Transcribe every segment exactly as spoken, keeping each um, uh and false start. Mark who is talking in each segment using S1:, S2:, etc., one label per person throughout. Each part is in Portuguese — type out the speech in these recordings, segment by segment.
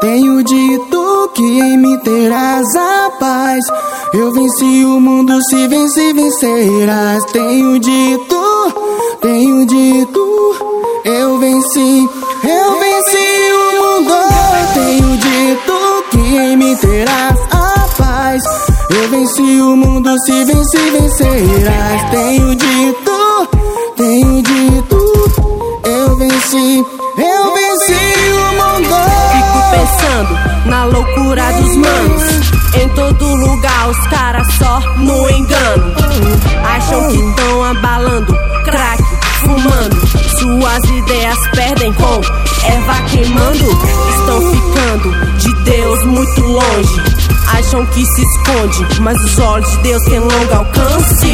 S1: Tenho dito que em mim terás a paz. Eu venci o mundo, se venci, vencerás. Tenho dito, tenho dito, eu venci, eu venci o mundo. Tenho dito que em mim terás a paz. Eu venci o mundo, se venci, vencerás. Tenho dito, tenho dito, eu venci, eu venci o mundo.
S2: Fico pensando na loucura dos manos. Em todo lugar os caras só no engano. Acham que tão abalando, crack, fumando. Suas ideias perdem com erva queimando. Estão ficando de Deus muito longe. Acham que se esconde, mas os olhos de Deus têm longo alcance.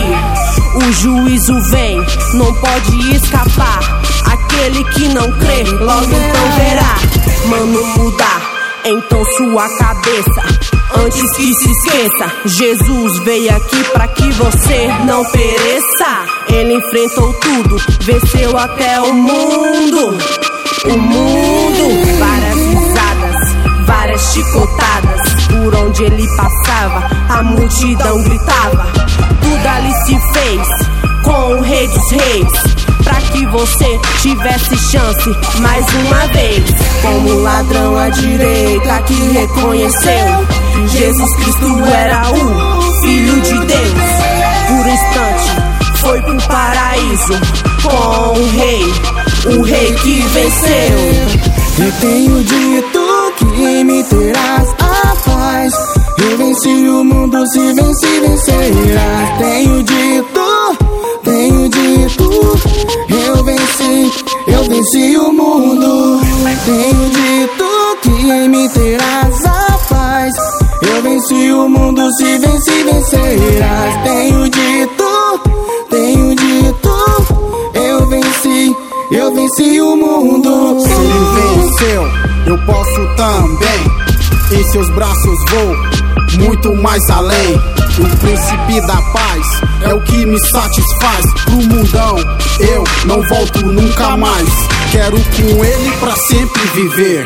S2: O juízo vem, não pode escapar. Aquele que não crê, logo então verá. Mano, mudar então sua cabeça, antes que se esqueça. Jesus veio aqui pra que você não pereça. Ele enfrentou tudo, venceu até o mundo. O mundo, várias risadas, várias chicotadas. Por onde ele passava, a multidão gritava. Tudo ali se fez com o Rei dos Reis, pra que você tivesse chance mais uma vez. Como ladrão à direita que reconheceu Jesus Cristo era o Filho de Deus. Por um instante foi pro paraíso com o Rei, o Rei que venceu.
S1: Eu tenho dito que em mim terás a paz. Eu venci o mundo, se venci, vencerás. Tenho dito, tenho dito, eu venci, eu venci o mundo. Tenho dito que em mim terás a paz. Eu venci o mundo, se venci, vencerás. Tenho dito, tenho dito, eu venci, eu venci o mundo.
S3: Se ele venceu, eu posso também. Em seus braços vou muito mais além. O príncipe da paz é o que me satisfaz. Pro mundão eu não volto nunca mais. Quero com ele pra sempre viver,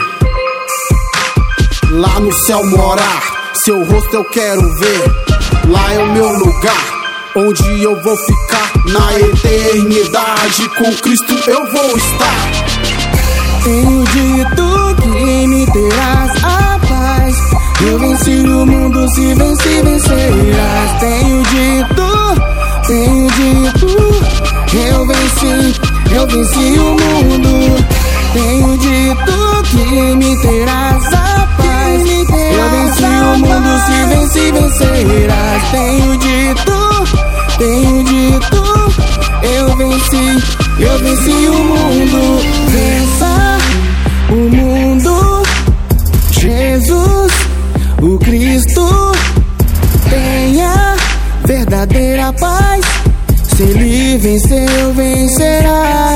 S3: lá no céu morar. Seu rosto eu quero ver. Lá é o meu lugar, onde eu vou ficar. Na eternidade com Cristo eu vou estar.
S1: Tenho dito que em mim terás a paz. Eu venci o mundo, se venci, vencerás. Tenho dito, tenho dito, eu venci, eu venci o mundo. Tenho dito que em mim terás a paz. Eu venci o mundo, se venci, vencerás. Tenho dito, tenho dito, eu venci, eu venci o mundo. Vença o mundo, Jesus, o Cristo. Tenha verdadeira paz. Se ele venceu, vencerás.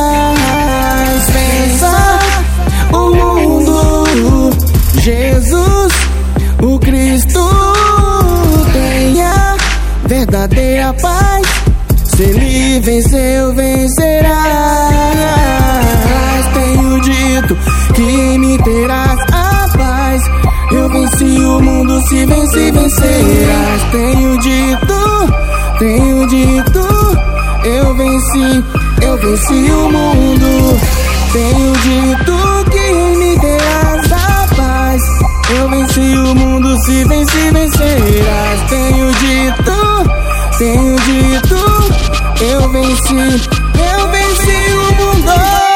S1: Vença o mundo, Jesus, o Cristo. Tenha verdadeira paz. Se ele venceu, vencerás. Tenho dito que em mim terás a paz. Eu venci o mundo, se venci, vencerás. Tenho dito, tenho dito, eu venci, eu venci o mundo. Tenho dito que em mim terás a paz. Eu venci o mundo, se venci, vencerás. Tenho dito, tenho dito, eu venci, eu venci o mundo.